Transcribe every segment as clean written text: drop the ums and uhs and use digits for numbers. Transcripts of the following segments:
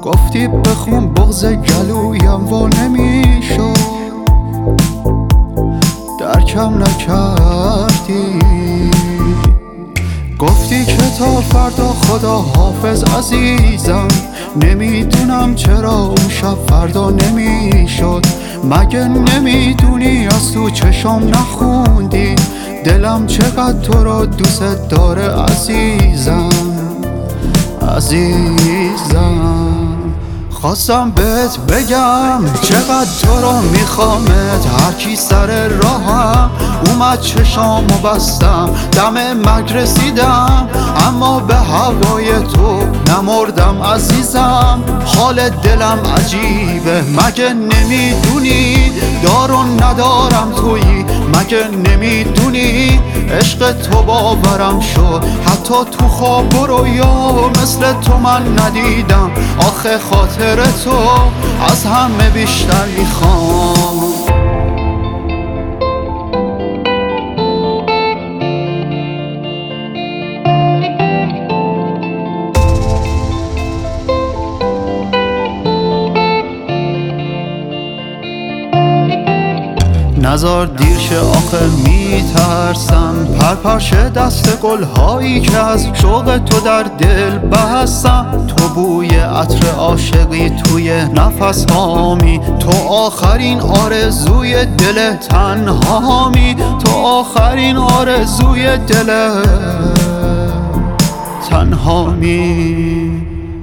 گفتی بخون بغض گلویم و نمیشد، درکم نکردی. گفتی که تا فردا خدا حافظ عزیزم، نمیدونم چرا اون شب فردا نمیشد. مگه نمیدونی از تو چشام نخوندی دلم چقدر تو رو دوست داره عزیزم عزیزم. خواستم بهت بگم چقدر تو رو میخوامت، هرکی سر راهم اومد چشامو بستم، دم مرگ رسیدم اما به هوای تو نمردم عزیزم. حال دلم عجیبه، مگه نمیدونی دار و ندارم تویی؟ مگه نمیدونی عشق تو باورم شد، حتی تو خواب و رویا مثل تو من ندیدم. آخه خاطر تو از همه بیشتر میخوام. نزار دیر شه آخه میترسم، پرپرشه دست گلهایی که از شوق تو در دل بستم. تو بوی عطر عاشقی توی نفس هامی، تو آخرین آرزوی دل تنهامی، تو آخرین آرزوی دل تنهامی.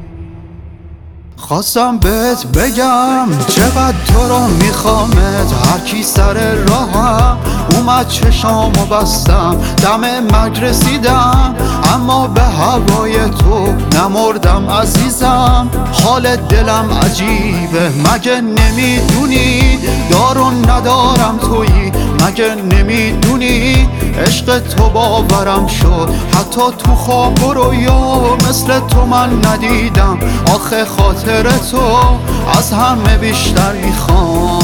خواستم بهت بگم چقدر تو رو میخوامت، هرکی سر راهم اومد چشامو بستم، دم مرگ رسیدم اما به هوای تو نمردم عزیزم. حال دلم عجیبه، مگه نمیدونی دار و ندارم تویی؟ مگه نمیدونی عشق تو باورم شد، حتی تو خواب و رویا مثل تو من ندیدم. آخه خاطر تو از همه بیشتر میخوام.